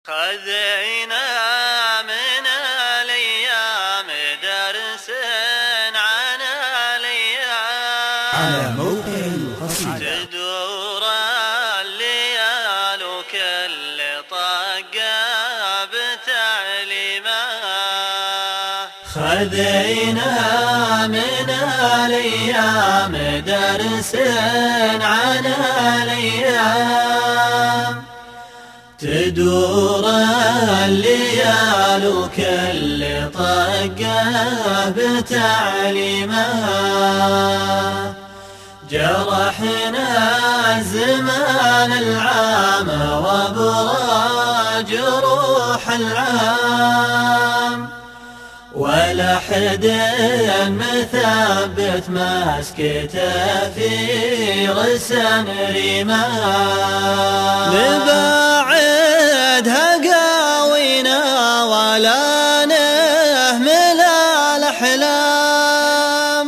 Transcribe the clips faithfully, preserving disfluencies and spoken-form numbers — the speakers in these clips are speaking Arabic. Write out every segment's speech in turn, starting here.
خذينا من الأيام درس عن الأيام على موقع القصيدة. تدور الليال وكل طقة بتعليمه. خذينا من الأيام درس عن الأيام تدور الليال وكل طقة بتعليمها. جرحنا الزمان العام وابرى جروح العام، ولا حد مثبت مسكته في غسن رماه. نبعدها قاوينا ولا نهمل الأحلام،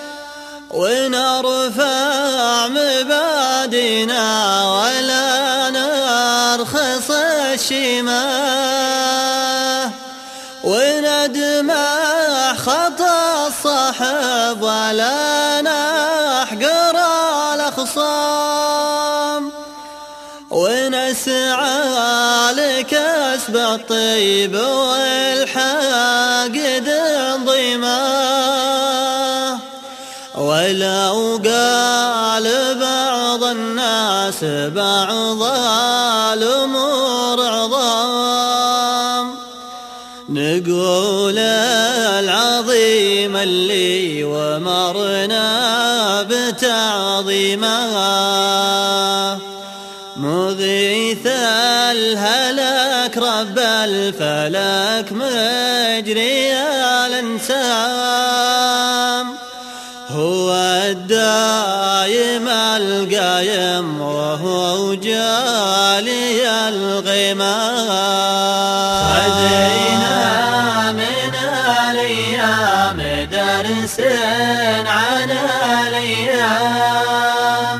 ونرفع مبادئنا ولا نرخص الشماه، وندمع خطا الصحب ولا نحقر الأخصام، ونسعى لكسب الطيب والحاقد انضماه. ولو قال بعض الناس بعض الأمور عظام، نقول العظيم اللي ومرنا بتعظيمها. مغيث الهلك رب الفلك مجري الانسام، هو الدايم القايم وهو جالي الغمام. خذينا من الأيام درس عن الأيام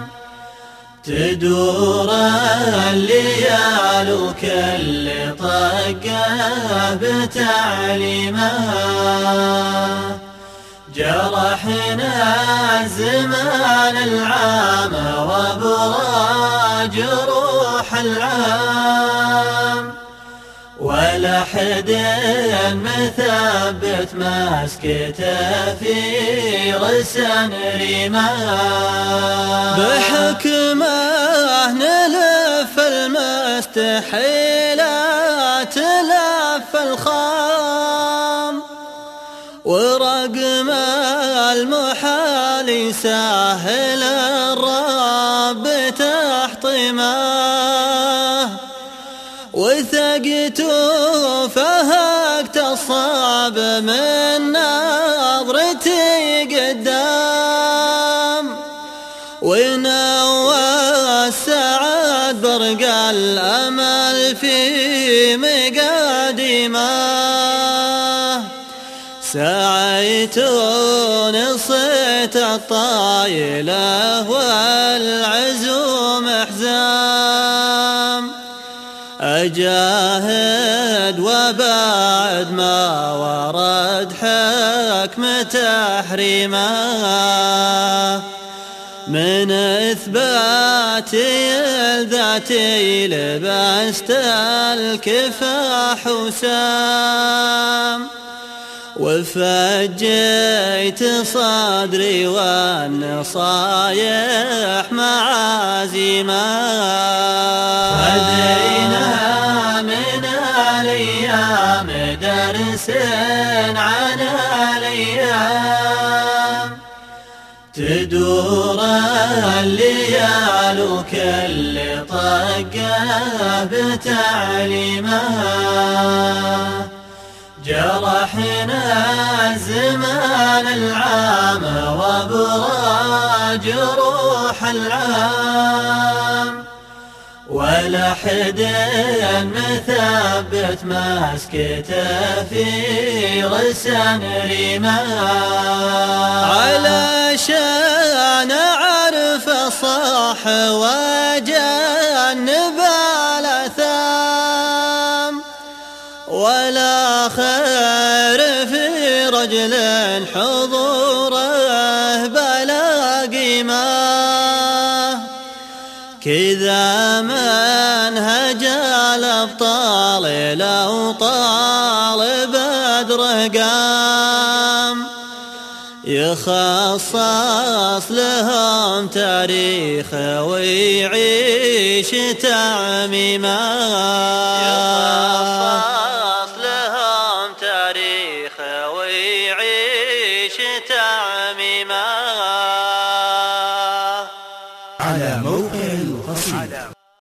تدور الليال وكل طقة بتعليمها. جرحنا الزمان العام وابرى جروح العام، ولا حد مثبت مسكته في غسن رماه. بحكمه نلف المستحيلات لف الخام، ورقم المحال سهل الرب تحطمه. وثقت فهقت الصعب من نظرتي قدام، ونوى السعد برق الأمل في مقادمه. سعيت نصيت الطايلة والعزوم حزام، أجاهد وبعد ما ورد حكم تحريمه. من إثباتي الذاتي لبست الكفاح وسام، وفجيت صدري والنصايح معازيمه. خذينا من الأيام درس عن الأيام تدور الليال وكل طقة بتعليمها. جرحنا الزمان العام وابرى جروح العام، ولا حد مثبت مسكته في غسن رماه. علشان أعرف الصح وجنب الأثام، ولا خير في رجل حضوره بلا قيمة. كذا منهج الأبطال لو طال بدره قام، يخصص لهم تاريخ ويعيش تعميما.